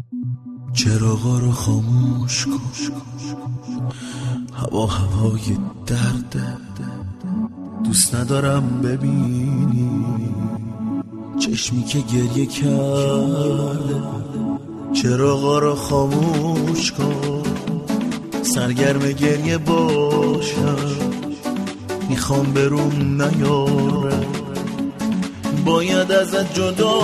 چراغا رو خاموش کن، هوا هوای درده، دوست ندارم ببینی چشمی که گریه کرده. چراغا رو خاموش کن، سرگرم گریه باشم، میخوام بروم نیاره، باید ازت جدا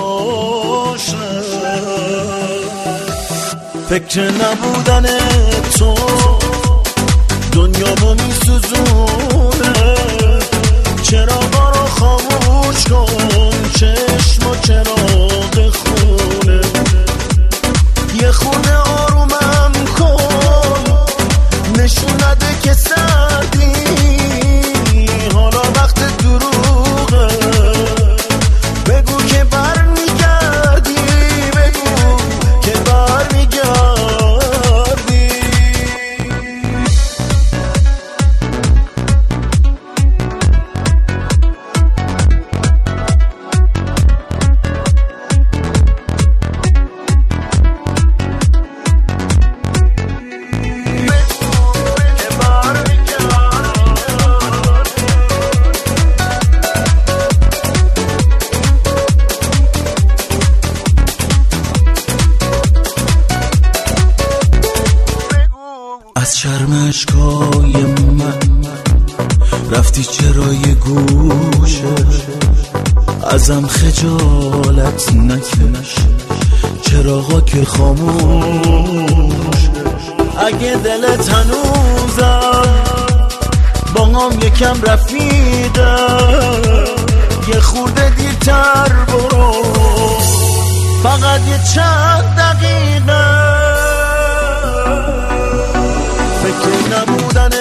شم. فکر نبودن تو دنیامو میسوزونه، چراغا رو خاموش کن، چشم و چراغ خونه، یه خونه آرومم کن، نشون نده که سردی، حالا وقت دروغه، بگو که برمیگردی، بگو که برمیگردی. از شرم اشکای من رفتی چرا یه گوشه، ازم خجالت نکش، چراغا که خاموش. اگه دلت هنوزم با هم یکم رفیقه، یه خورده دیرتر برو، فقط یه چند دقیقه. فکر نبودن